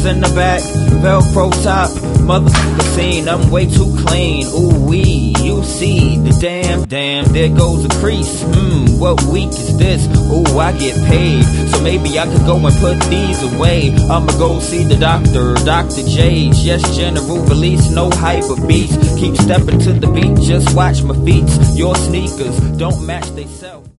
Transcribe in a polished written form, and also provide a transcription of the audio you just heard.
in the back, Velcro top, motherfucker scene, I'm way too clean. Ooh wee, you see the damn, there goes a crease. What week is this? Ooh, I get paid, so maybe I could go and put these away. I'ma go see the doctor, Dr. J. Yes, general release, no hyper beats. Keep stepping to the beat, just watch my feet. Your sneakers don't match they self.